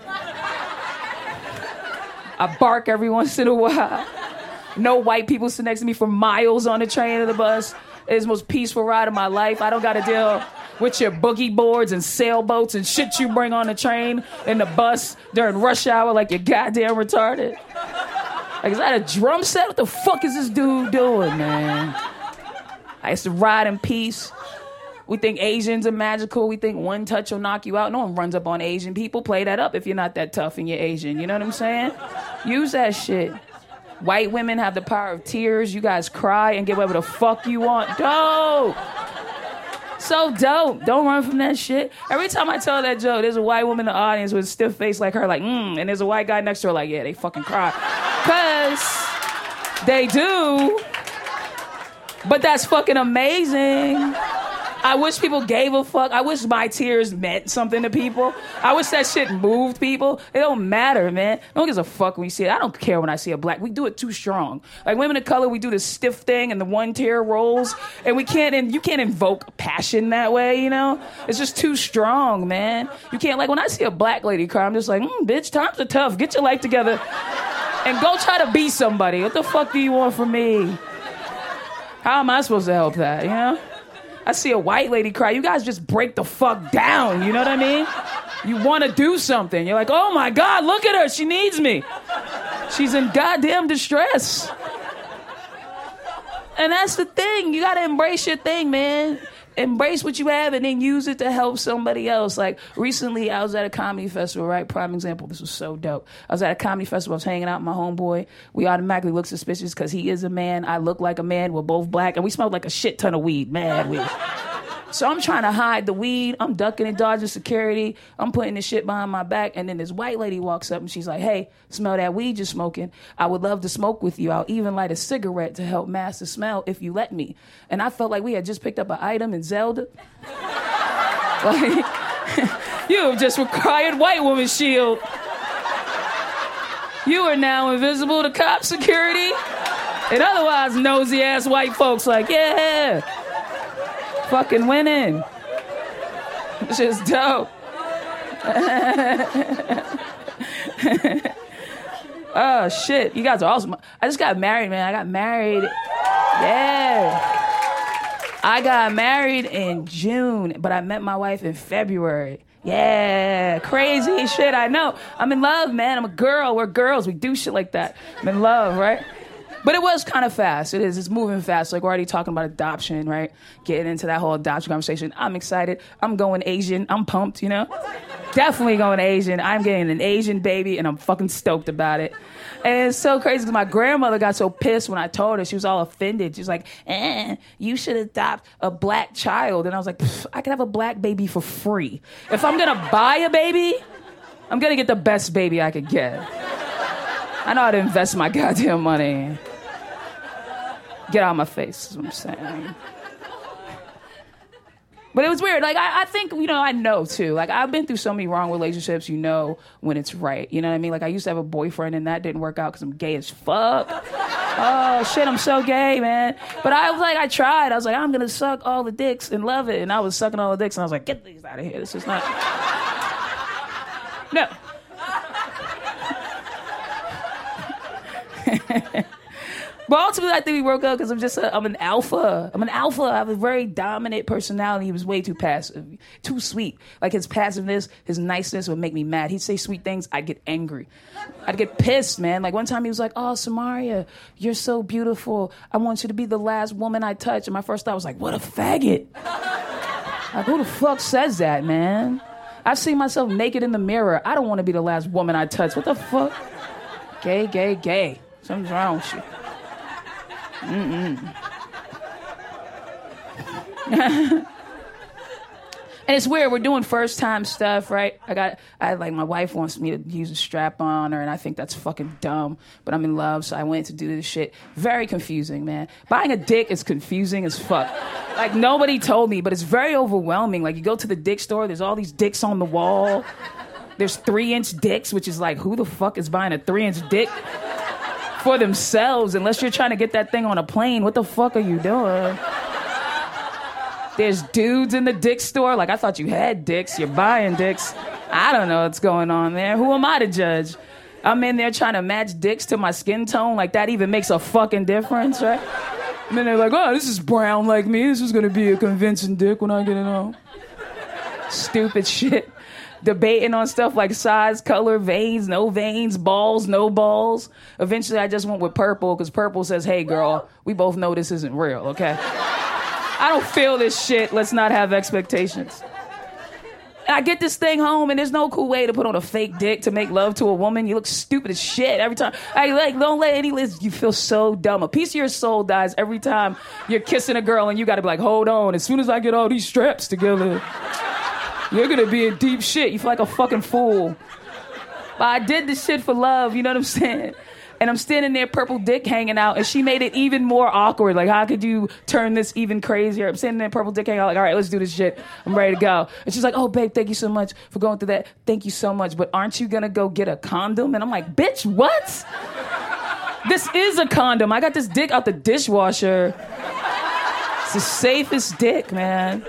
I bark every once in a while. No white people sit next to me for miles on the train or the bus. It's the most peaceful ride of my life. I don't got to deal with your boogie boards and sailboats and shit you bring on the train and the bus during rush hour like you're goddamn retarded. Like, is that a drum set? What the fuck is this dude doing, man? I used to ride in peace. We think Asians are magical. We think one touch will knock you out. No one runs up on Asian people. Play that up if you're not that tough and you're Asian. You know what I'm saying? Use that shit. White women have the power of tears. You guys cry and get whatever the fuck you want. Dope. So dope. Don't run from that shit. Every time I tell that joke, there's a white woman in the audience with a stiff face like her, like, mm, and there's a white guy next to her like, yeah, they fucking cry. Because they do. But that's fucking amazing. I wish people gave a fuck. I wish my tears meant something to people. I wish that shit moved people. It don't matter, man. No one gives a fuck when you see it. I don't care when I see a black. We do it too strong. Like women of color, we do this stiff thing and the one tear rolls, and we can't. And you can't invoke passion that way. You know, it's just too strong, man. You can't. Like when I see a black lady cry, I'm just like, mm, bitch, times are tough. Get your life together and go try to be somebody. What the fuck do you want from me? How am I supposed to help that? You know. I see a white lady cry. You guys just break the fuck down. You know what I mean? You want to do something. You're like, oh my God, look at her. She needs me. She's in goddamn distress. And that's the thing. You got to embrace your thing, man. Embrace what you have and then use it to help somebody else. Like recently I was at a comedy festival, right? Prime example. This was so dope. I was at a comedy festival. I was hanging out with my homeboy. We automatically look suspicious because he is a man. I look like a man. We're both black. And we smelled like a shit ton of weed. Mad weed. So I'm trying to hide the weed. I'm ducking and dodging security. I'm putting this shit behind my back. And then this white lady walks up and she's like, hey, smell that weed you're smoking? I would love to smoke with you. I'll even light a cigarette to help mask the smell if you let me. And I felt like we had just picked up an item in Zelda. Like, you have just required white woman shield. You are now invisible to cop security. And otherwise nosy ass white folks like, yeah. Fucking winning. It's just dope. Oh, shit. You guys are awesome. I just got married, man. I got married. Yeah. I got married in June, but I met my wife in February. Yeah. Crazy shit, I know. I'm in love, man. I'm a girl. We're girls. We do shit like that. I'm in love, right? But it was kind of fast. It is. It's moving fast. Like, we're already talking about adoption, right? Getting into that whole adoption conversation. I'm excited. I'm going Asian. I'm pumped, you know? Definitely going Asian. I'm getting an Asian baby, and I'm fucking stoked about it. And it's so crazy because my grandmother got so pissed when I told her. She was all offended. She was like, eh, you should adopt a black child. And I was like, I can have a black baby for free. If I'm going to buy a baby, I'm going to get the best baby I could get. I know how to invest my goddamn money. Get out of my face, is what I'm saying. But it was weird. Like, I, I think, you know, I know, too. Like, I've been through so many wrong relationships, you know when it's right. You know what I mean? Like, I used to have a boyfriend, and that didn't work out because I'm gay as fuck. Oh, shit, I'm so gay, man. But I was like, I tried. I was like, I'm going to suck all the dicks and love it. And I was sucking all the dicks, and I was like, get these out of here. This is not... No. But ultimately, I think we broke up because I'm just a, I'm an alpha. I'm an alpha. I have a very dominant personality. He was way too passive, too sweet. Like, his passiveness, his niceness would make me mad. He'd say sweet things. I'd get angry. I'd get pissed, man. Like, one time he was like, oh, Samaria, you're so beautiful. I want you to be the last woman I touch. And my first thought was like, what a faggot. Like, who the fuck says that, man? I see myself naked in the mirror. I don't want to be the last woman I touch. What the fuck? Gay, gay, gay. Something's wrong with you. Mm-mm. And it's weird. We're doing first time stuff, right? I got, I like, my wife wants me to use a strap on her, and I think that's fucking dumb. But I'm in love, so I went to do this shit. Very confusing, man. Buying a dick is confusing as fuck. Like, nobody told me, but it's very overwhelming. Like, you go to the dick store, there's all these dicks on the wall. There's three-inch dicks, which is like, who the fuck is buying a three-inch dick for themselves? Unless you're trying to get that thing on a plane, what the fuck are you doing? There's dudes in the dick store. Like, I thought you had dicks. You're buying dicks. I don't know what's going on there. Who am I to judge? I'm in there trying to match dicks to my skin tone. Like, that even makes a fucking difference, right? And then they're like, oh, this is brown like me. This is going to be a convincing dick when I get it on. Stupid shit. Debating on stuff like size, color, veins, no veins, balls, no balls. Eventually, I just went with purple because purple says, hey, girl, we both know this isn't real, okay? I don't feel this shit. Let's not have expectations. And I get this thing home, and there's no cool way to put on a fake dick to make love to a woman. You look stupid as shit every time. I like, don't let any list. You feel so dumb. A piece of your soul dies every time you're kissing a girl, and you got to be like, hold on. As soon as I get all these straps together, you're going to be in deep shit. You feel like a fucking fool. But I did this shit for love, you know what I'm saying? And I'm standing there, purple dick hanging out, and she made it even more awkward. Like, how could you turn this even crazier? I'm standing there, purple dick hanging out, like, all right, let's do this shit. I'm ready to go. And she's like, oh, babe, thank you so much for going through that. Thank you so much. But aren't you going to go get a condom? And I'm like, bitch, what? This is a condom. I got this dick out the dishwasher. It's the safest dick, man.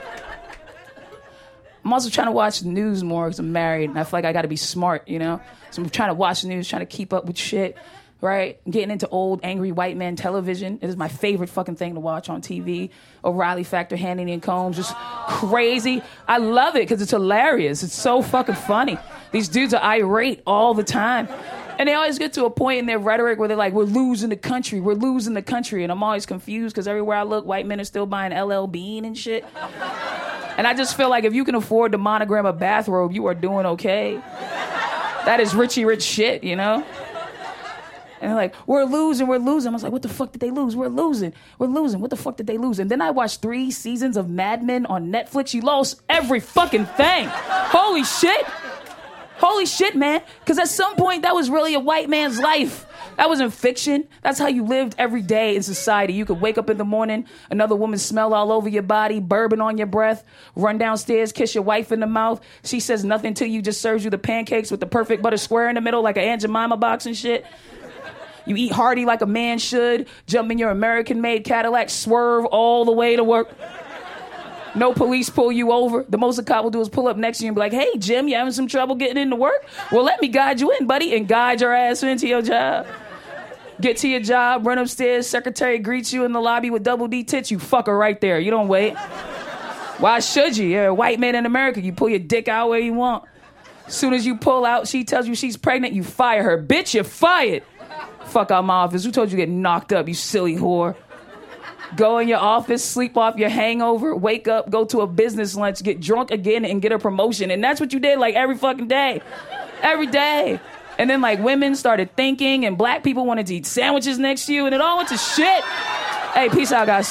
I'm also trying to watch the news more because I'm married, and I feel like I got to be smart, you know? So I'm trying to watch the news, trying to keep up with shit, right? I'm getting into old, angry white man television. It is my favorite fucking thing to watch on T V. O'Reilly Factor, Hannity and Combs, just crazy. I love it because it's hilarious. It's so fucking funny. These dudes are irate all the time. And they always get to a point in their rhetoric where they're like, we're losing the country, we're losing the country. And I'm always confused because everywhere I look, white men are still buying L L Bean and shit. And I just feel like if you can afford to monogram a bathrobe, you are doing okay. That is Richie Rich shit, you know? And they're like, we're losing, we're losing. I was like, what the fuck did they lose? We're losing, we're losing. What the fuck did they lose? And then I watched three seasons of Mad Men on Netflix. You lost every fucking thing. Holy shit. Holy shit, man. Because at some point, that was really a white man's life. That wasn't fiction. That's how you lived every day in society. You could wake up in the morning, another woman smell all over your body, bourbon on your breath, run downstairs, kiss your wife in the mouth. She says nothing to you, just serves you the pancakes with the perfect butter square in the middle like an Aunt Jemima box and shit. You eat hearty like a man should, jump in your American-made Cadillac, swerve all the way to work. No police pull you over. The most a cop will do is pull up next to you and be like, hey, Jim, you having some trouble getting into work? Well, let me guide you in, buddy, and guide your ass into your job. Get to your job, run upstairs, secretary greets you in the lobby with double D tits, you fuck her right there. You don't wait. Why should you? You're a white man in America. You pull your dick out where you want. As soon as you pull out, she tells you she's pregnant, you fire her. Bitch, you're fired. fuck out my office. Who told you to get knocked up, you silly whore? Go in your office, sleep off your hangover, wake up, go to a business lunch, get drunk again, and get a promotion. And that's what you did, like, every fucking day. Every day. And then, like, women started thinking, and black people wanted to eat sandwiches next to you, and it all went to shit. Hey, peace out, guys.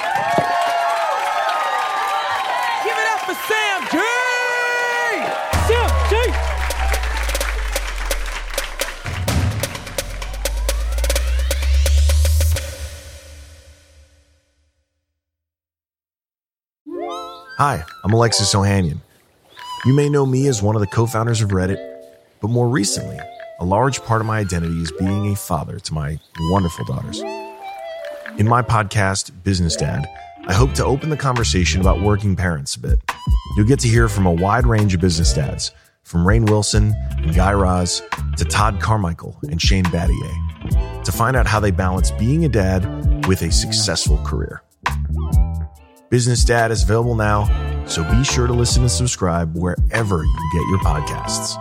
Give it up for Sam G! Sam G! Hi, I'm Alexis Ohanian. You may know me as one of the co-founders of Reddit, but more recently, a large part of my identity is being a father to my wonderful daughters. In my podcast, Business Dad, I hope to open the conversation about working parents a bit. You'll get to hear from a wide range of business dads, from Rainn Wilson and Guy Raz to Todd Carmichael and Shane Battier, to find out how they balance being a dad with a successful career. Business Dad is available now, so be sure to listen and subscribe wherever you get your podcasts.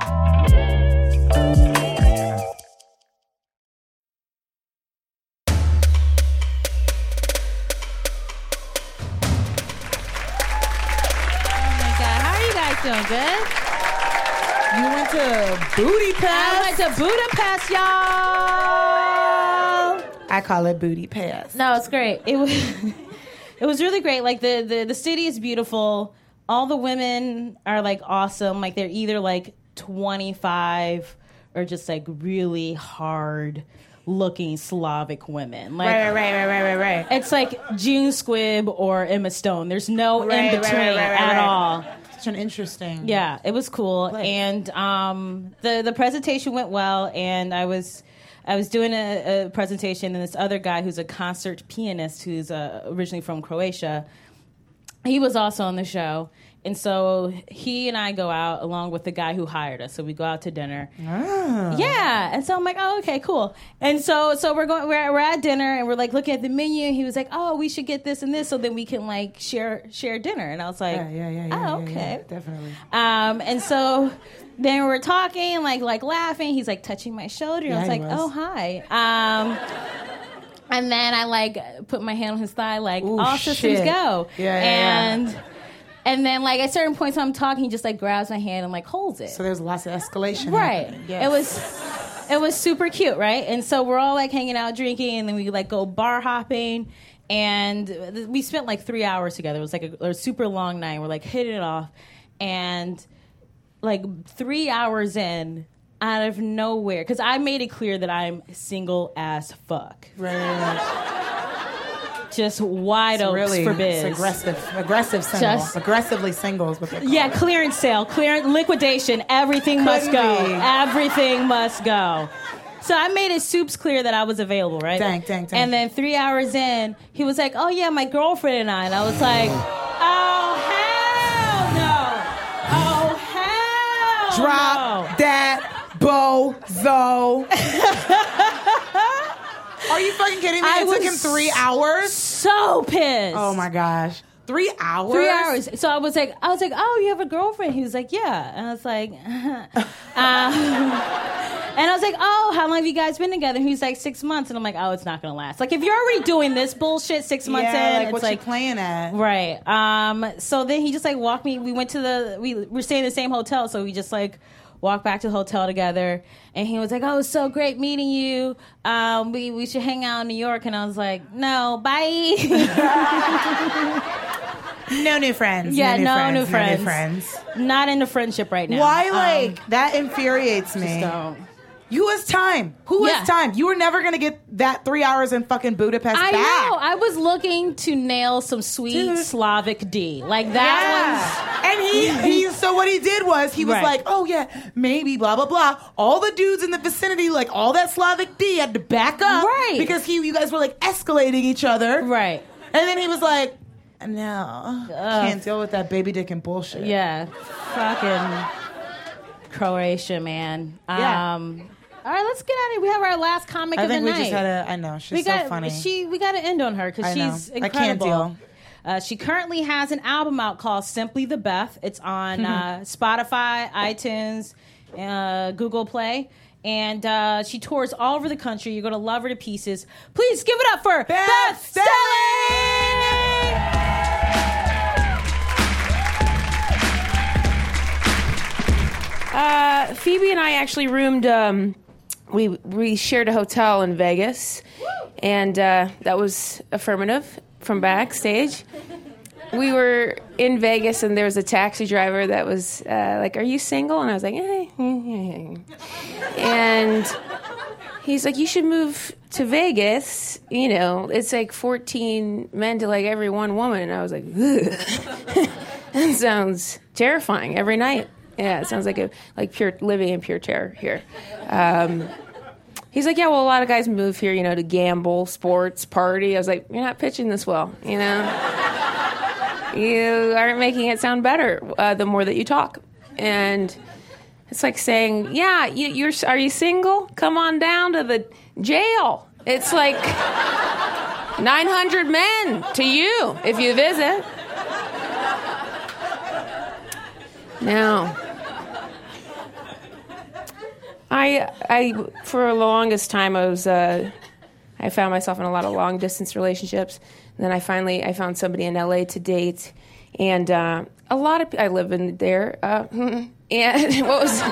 Doing good? You went to Booty Pass. I went to Budapest, y'all. I call it Booty Pass. No, it's great. It was it was really great. Like the, the the city is beautiful. All the women are like awesome. Like they're either like twenty-five or just like really hard looking Slavic women. Like, right, right, right, right, right, right. It's like June Squibb or Emma Stone. There's no right, in between right, right, right, at right. all. Such an interesting. Yeah, it was cool, place. and um, the the presentation went well. And I was I was doing a, a presentation, and this other guy who's a concert pianist who's uh, originally from Croatia, he was also on the show. And so he and I go out along with the guy who hired us. So we go out to dinner. Ah. Yeah. And so I'm like, oh, okay, cool. And so so we're going we're, we're at dinner and we're like looking at the menu. And he was like, oh, we should get this and this so then we can like share share dinner. And I was like, Yeah, yeah, yeah, yeah, oh, yeah, okay, yeah, definitely. Um, and so then we're talking, like like laughing. He's like touching my shoulder. Yeah, I was he like, was. oh, hi. Um, and then I like put my hand on his thigh, like Ooh, all systems shit. go. Yeah, yeah, yeah. and. And then, like, at certain points I'm talking, he just, like, grabs my hand and, like, holds it. So there's lots of escalation. Right. happening. Yes. It was it was super cute, right? And so we're all, like, hanging out, drinking, and then we, like, go bar hopping. And we spent, like, three hours together. It was, like, a, a super long night. We're, like, hitting it off. And, like, three hours in, out of nowhere, because I made it clear that I'm single as fuck. Right, right, right. Just wide It's oaks really, for biz. It's aggressive, aggressive single, Just- aggressively singles. But Yeah, clearance sale, clearance, liquidation. Everything must go. Couldn't be. Everything must go. So I made it soups clear that I was available, right? Dang, dang, dang. And then three hours in, he was like, "Oh yeah, my girlfriend and I." And I was like, "Oh hell no! Oh hell drop no!" that bozo. Are you fucking kidding me? I It took was him three hours. So pissed. Oh my gosh, three hours. Three hours. So I was like, I was like, oh, you have a girlfriend? He was like, yeah. And I was like, um, and I was like, oh, how long have you guys been together? And he's like, six months. And I'm like, oh, it's not gonna last. Like, if you're already doing this bullshit six months Yeah, in, like it's what like you playing at? right. Um. So then he just like walked me. We went to the. We were staying in the same hotel, so we just like walked back to the hotel together. And he was like, oh, it's so great meeting you. Um, we we should hang out in New York. And I was like, no, bye. No new friends. Yeah, no new no friends, new no friends. new friends. Not into friendship right now. Why? Um, Like that infuriates me. don't. You has time. Who Yeah. has time? You were never gonna get that three hours in fucking Budapest I back. know. I was looking to nail some sweet Dude. Slavic D. Like that Yeah. And he, he, so what he did was he was Right. like, oh yeah, maybe, blah, blah, blah. All the dudes in the vicinity, like all that Slavic D had to back up. Right. Because he, you guys were like escalating each other. was right. And then he was like, no, can't deal with that baby dick and bullshit. Yeah, fucking Croatia, man. Yeah. Um, all right, let's get out of here. We have our last comic I of the think we night. just had a, I know, she's we so got funny. she. We got to end on her I because know. she's I can't incredible. deal. Uh, she currently has an album out called Simply the Beth. It's on uh, Spotify, iTunes, uh, Google Play. And uh, she tours all over the country. You're going to love her to pieces. Please give it up for Beth, Beth Stelling! Uh, Phoebe and I actually roomed, um, we we shared a hotel in Vegas, and uh, that was affirmative from backstage. We were in Vegas, and there was a taxi driver that was uh, like, "Are you single?" And I was like, eh, eh, eh. And he's like, "You should move to Vegas. You know, it's like fourteen men to like every one woman." And I was like, ugh. That sounds terrifying every night. Yeah, it sounds like a like pure living in pure terror here. Um, he's like, "Yeah, well, a lot of guys move here, you know, to gamble, sports, party." I was like, "You're not pitching this well, you know. You aren't making it sound better uh, the more that you talk." And it's like saying, "Yeah, you, you're are you single? Come on down to the jail. It's like nine hundred men to you if you visit." Now, I, I, for the longest time, I was, uh, I found myself in a lot of long distance relationships. And then I finally, I found somebody in L A to date, and uh, a lot of, I live in there, uh, and what was,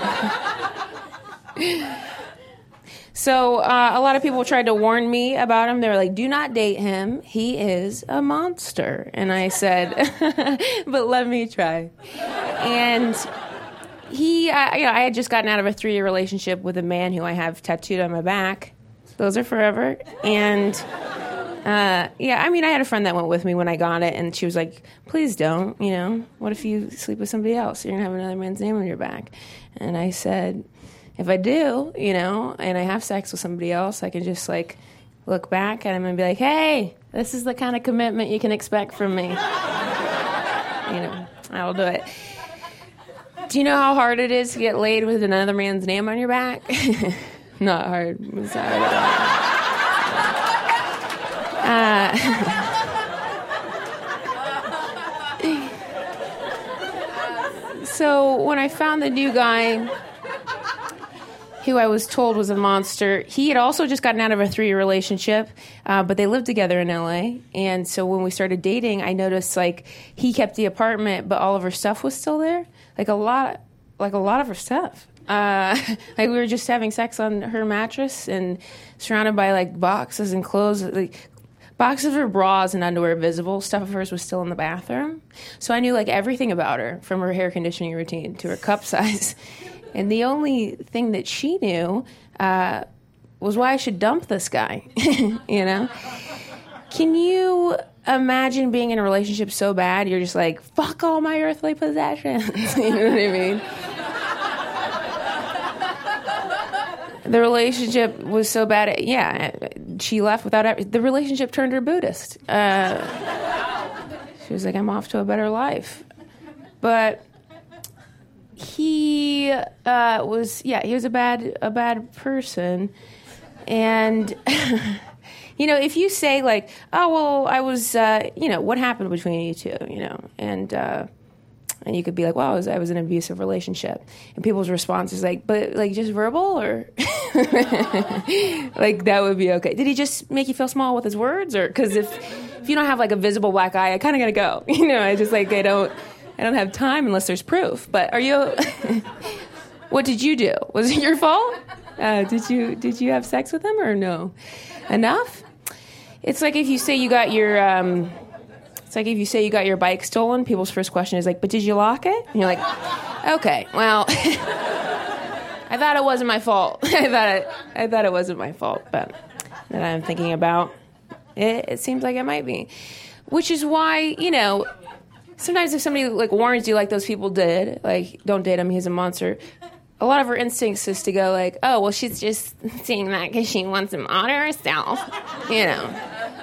so uh, a lot of people tried to warn me about him. They were like, "Do not date him. He is a monster." And I said, "But let me try." And he, uh, you know, I had just gotten out of a three-year relationship with a man who I have tattooed on my back. Those are forever. And uh, yeah, I mean, I had a friend that went with me when I got it, and she was like, "Please don't, you know, what if you sleep with somebody else? You're going to have another man's name on your back." And I said, if I do, you know, and I have sex with somebody else, I can just, like, look back at him and be like, "Hey, this is the kind of commitment you can expect from me." You know, I'll do it. Do you know how hard it is to get laid with another man's name on your back? Not hard. It's not hard at all. Uh, so when I found the new guy who I was told was a monster, he had also just gotten out of a three-year relationship, uh, but they lived together in L A. And so when we started dating, I noticed, like, he kept the apartment, but all of her stuff was still there. Like a lot, like a lot of her stuff. Uh, like we were just having sex on her mattress and surrounded by like boxes and clothes, like boxes of her bras and underwear visible. Stuff of hers was still in the bathroom. So I knew like everything about her, from her hair conditioning routine to her cup size. And the only thing that she knew uh, was why I should dump this guy. You know? Can you imagine being in a relationship so bad you're just like, fuck all my earthly possessions? You know what I mean? The relationship was so bad, yeah, she left without every, the relationship turned her Buddhist. Uh, she was like, I'm off to a better life. But he uh, was, yeah, he was a bad, a bad person. And... You know, if you say, like, oh, well, I was, uh, you know, what happened between you two, you know, and uh, and you could be like, well, I was, I was in an abusive relationship. And people's response is like, but, like, just verbal or? Like, that would be okay. Did he just make you feel small with his words? Or, because if, if you don't have, like, a visible black eye, I kind of got to go. You know, I just, like, I don't, I don't have time unless there's proof. But are you, what did you do? Was it your fault? Uh, did you, did you have sex with him or no? Enough? It's like if you say you got your, um, it's like if you say you got your bike stolen, people's first question is like, but did you lock it? And you're like, okay, well, I thought it wasn't my fault. I thought it, I thought it wasn't my fault, but that I'm thinking about, it, it seems like it might be. Which is why, you know, sometimes if somebody like warns you like those people did, like, don't date him, he's a monster, a lot of her instincts is to go like, oh, well, she's just saying that because she wants him on herself, you know.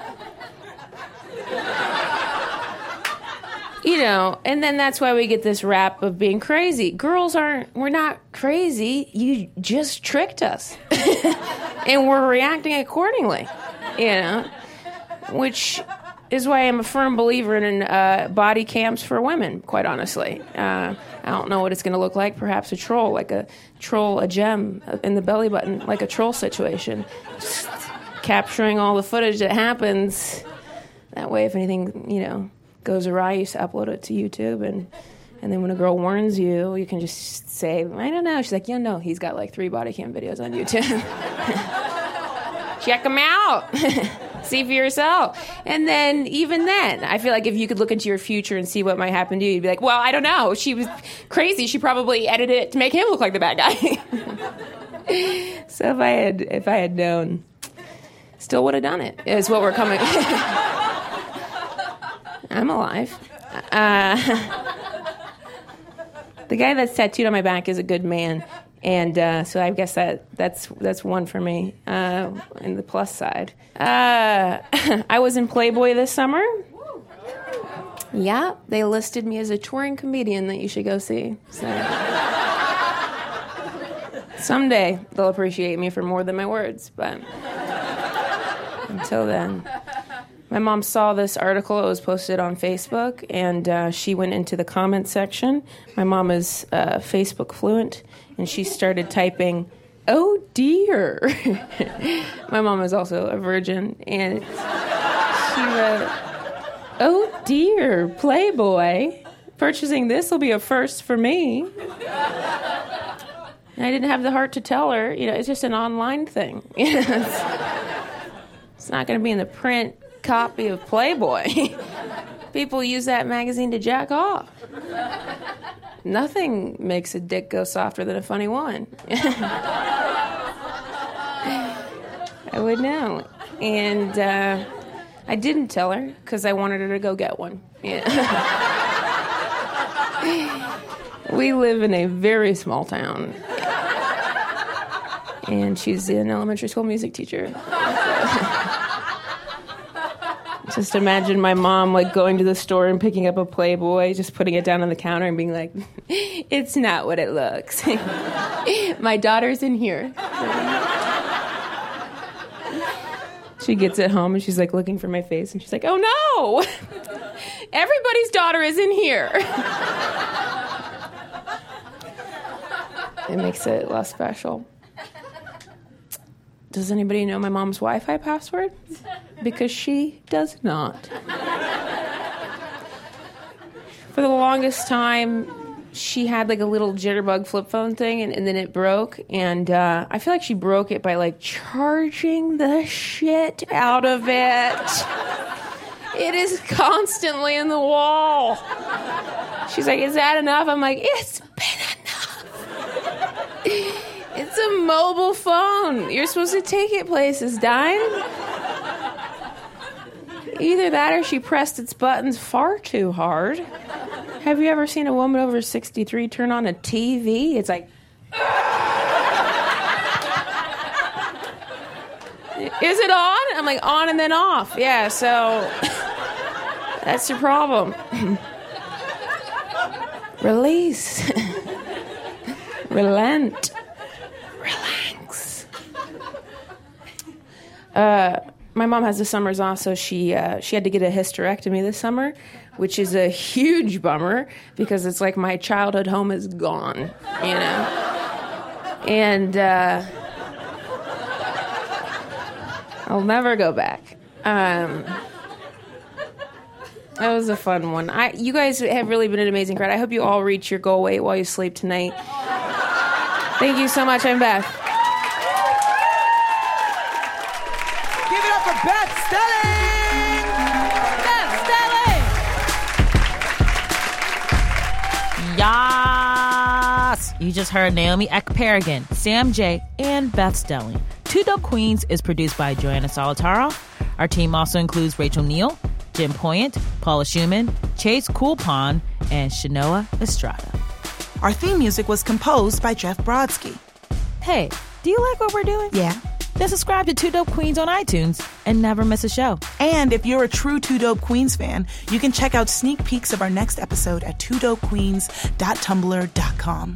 You know, and then that's why we get this rap of being crazy. Girls aren't, we're not crazy. You just tricked us. And we're reacting accordingly, you know. Which, is why I'm a firm believer in uh, body cams for women, quite honestly. Uh, I don't know what it's going to look like. Perhaps a troll, like a troll, a gem in the belly button, like a troll situation. Just capturing all the footage that happens. That way, if anything, you know, goes awry, you just upload it to YouTube. And, and then when a girl warns you, you can just say, I don't know. She's like, yeah, no, he's got like three body cam videos on YouTube. Check them out. See for yourself. And then, even then, I feel like if you could look into your future and see what might happen to you, you'd be like, well, I don't know. She was crazy. She probably edited it to make him look like the bad guy. So if I had, if I had known, still would have done it, is what we're coming. I'm alive. Uh, the guy that's tattooed on my back is a good man. And uh, so I guess that that's that's one for me, uh, in the plus side. Uh, I was in Playboy this summer. Yeah, they listed me as a touring comedian that you should go see. So someday they'll appreciate me for more than my words, but until then. My mom saw this article. It was posted on Facebook, and uh, she went into the comment section. My mom is uh, Facebook fluent, and she started typing, "Oh dear." My mom is also a virgin, and she wrote, "Oh dear, Playboy. Purchasing this will be a first for me." And I didn't have the heart to tell her. You know, it's just an online thing. it's, it's not going to be in the print copy of Playboy. People use that magazine to jack off. Nothing makes a dick go softer than a funny one. I would know. And uh, I didn't tell her because I wanted her to go get one. Yeah. We live in a very small town. And she's an elementary school music teacher. Just imagine my mom, like, going to the store and picking up a Playboy, just putting it down on the counter and being like, "It's not what it looks." My daughter's in here. She gets it home and she's, like, looking for my face and she's like, "Oh, no! Everybody's daughter is in here." It makes it less special. Does anybody know my mom's Wi-Fi password? Because she does not. For the longest time, she had like a little jitterbug flip phone thing, and, and then it broke. And uh, I feel like she broke it by like charging the shit out of it. It is constantly in the wall. She's like, "Is that enough?" I'm like, "It's been enough." It's a mobile phone. You're supposed to take it places, Dime. Either that or she pressed its buttons far too hard. Have you ever seen a woman over sixty-three turn on a T V? It's like... Is it on? I'm like, on and then off. Yeah, so... That's your problem. Release. Relent. Relax. Uh, my mom has the summers off, so she uh, she had to get a hysterectomy this summer, which is a huge bummer because it's like my childhood home is gone, you know? And uh, I'll never go back. Um, that was a fun one. I, you guys have really been an amazing crowd. I hope you all reach your goal weight while you sleep tonight. Thank you so much. I'm Beth. Give it up for Beth Stelling! Beth Stelling! Yes! You just heard Naomi Ekperigin, Sam J, and Beth Stelling. Two Dope Queens is produced by Joanna Solitaro. Our team also includes Rachel Neal, Jim Poyant, Paula Schumann, Chase Coolpon, and Shanoa Estrada. Our theme music was composed by Jeff Brodsky. Hey, do you like what we're doing? Yeah. Then subscribe to Two Dope Queens on iTunes and never miss a show. And if you're a true Two Dope Queens fan, you can check out sneak peeks of our next episode at two dope queens dot tumblr dot com.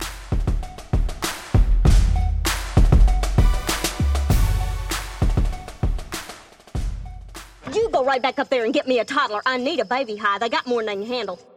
You go right back up there and get me a toddler. I need a baby high. They got more than they can handle.